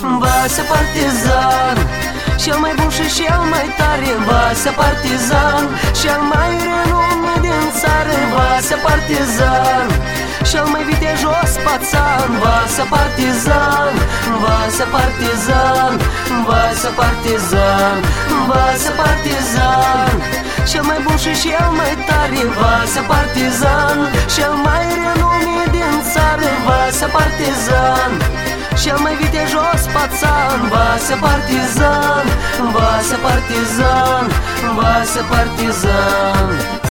Vasea Partizan, cel mai bun și cel mai tare. Vasea Partizan, cel mai renumit din țară. Vasea Partizan, cel mai vitejos pațan. Vasea Partizan, Vasea Partizan, Vasea Partizan, Vasea Partizan, cel mai bun și cel mai tare. Vasea Partizan, cel mai renumit din țară. Vasea Partizan, cel mai vitejos pațan. Vasea Partizan, Vasea Partizan, Vasea Partizan.